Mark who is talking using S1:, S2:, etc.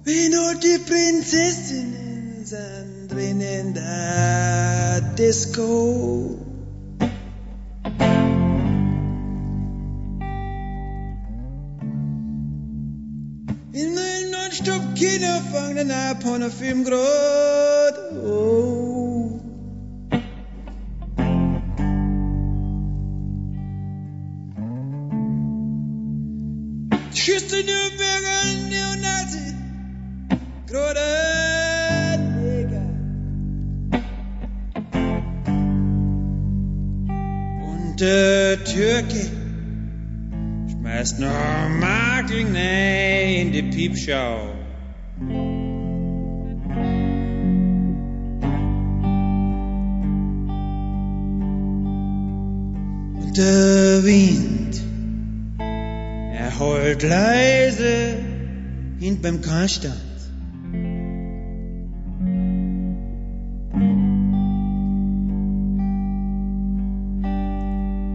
S1: Wie nur die Prinzessinnen sind drin in der Disco. In meinem Nonstop-Kino fangen ab von der Film grad. Oh. Schüsse Nürnberger Neonazi, grade Neger. Und der Türke schmeißt noch Makeln in die Piepschau. Und der Wind, er heult leise hint beim Karstadt.